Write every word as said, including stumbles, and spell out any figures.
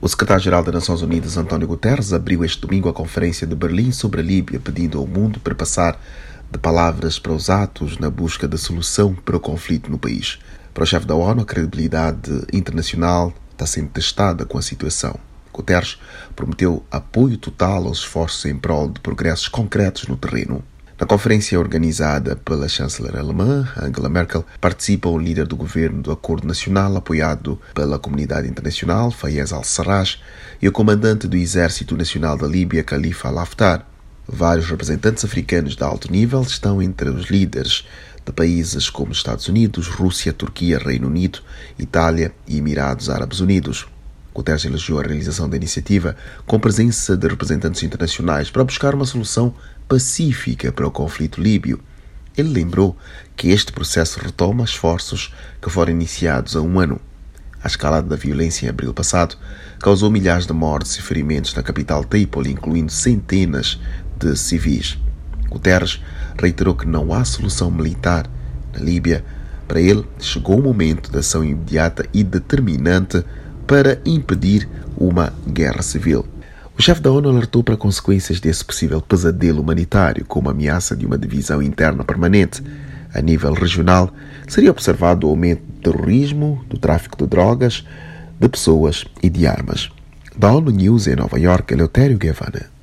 O secretário-geral das Nações Unidas, António Guterres, abriu este domingo a Conferência de Berlim sobre a Líbia, pedindo ao mundo para passar de palavras para os atos na busca de solução para o conflito no país. Para o chefe da ONU, a credibilidade internacional está sendo testada com a situação. Guterres prometeu apoio total aos esforços em prol de progressos concretos no terreno. Na conferência organizada pela chanceler alemã, Angela Merkel, participa o líder do governo do Acordo Nacional, apoiado pela comunidade internacional, Fayez al-Sarraj, e o comandante do Exército Nacional da Líbia, Khalifa al-Haftar. Vários representantes africanos de alto nível estão entre os líderes de países como Estados Unidos, Rússia, Turquia, Reino Unido, Itália e Emirados Árabes Unidos. Guterres elogiou a realização da iniciativa com presença de representantes internacionais para buscar uma solução pacífica para o conflito líbio. Ele lembrou que este processo retoma esforços que foram iniciados há um ano. A escalada da violência em abril passado causou milhares de mortes e ferimentos na capital Trípoli, incluindo centenas de civis. Guterres reiterou que não há solução militar na Líbia. Para ele, chegou o momento de ação imediata e determinante para impedir uma guerra civil. O chefe da ONU alertou para consequências desse possível pesadelo humanitário, como a ameaça de uma divisão interna permanente. A nível regional, seria observado o aumento do terrorismo, do tráfico de drogas, de pessoas e de armas. Da ONU News em Nova Iorque, Eleutério Guevara.